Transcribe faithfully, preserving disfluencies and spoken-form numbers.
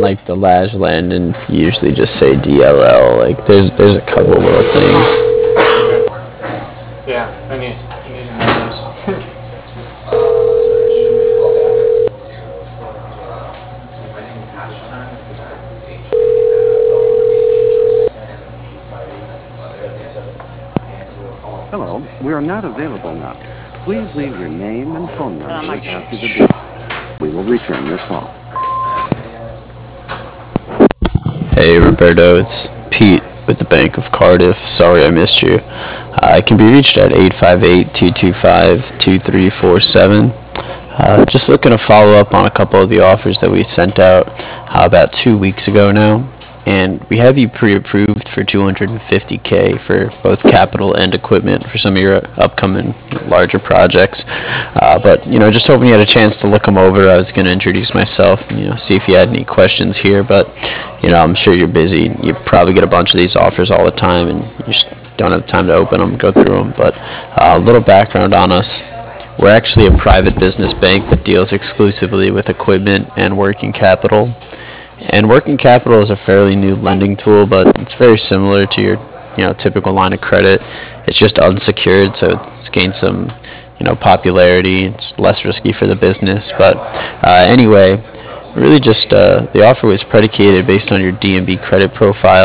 like the Lash Landon, you usually just say D L L. Like there's there's a couple little things. Yeah, I need, I need to know those. Hello, we are not available now. Please leave your name and phone number after the beep. We will return your call. Hey Roberto, it's Pete with the Bank of Cardiff. Sorry I missed you. Uh, I can be reached at eight five eight, two two five, two three four seven. Uh, just looking to follow up on a couple of the offers that we sent out uh, about two weeks ago now. And we have you pre-approved for two hundred fifty K for both capital and equipment for some of your upcoming larger projects. Uh, but, you know, just hoping you had a chance to look them over. I was going to introduce myself and, you know, see if you had any questions here. But, you know, I'm sure you're busy. You probably get a bunch of these offers all the time, and you just don't have time to open them, go through them. But uh, a little background on us. We're actually a private business bank that deals exclusively with equipment and working capital. And working capital is a fairly new lending tool, but it's very similar to your, you know, typical line of credit. It's just unsecured, so it's gained some, you know, popularity. It's less risky for the business. But uh, anyway, really just uh, the offer was predicated based on your D and B credit profile.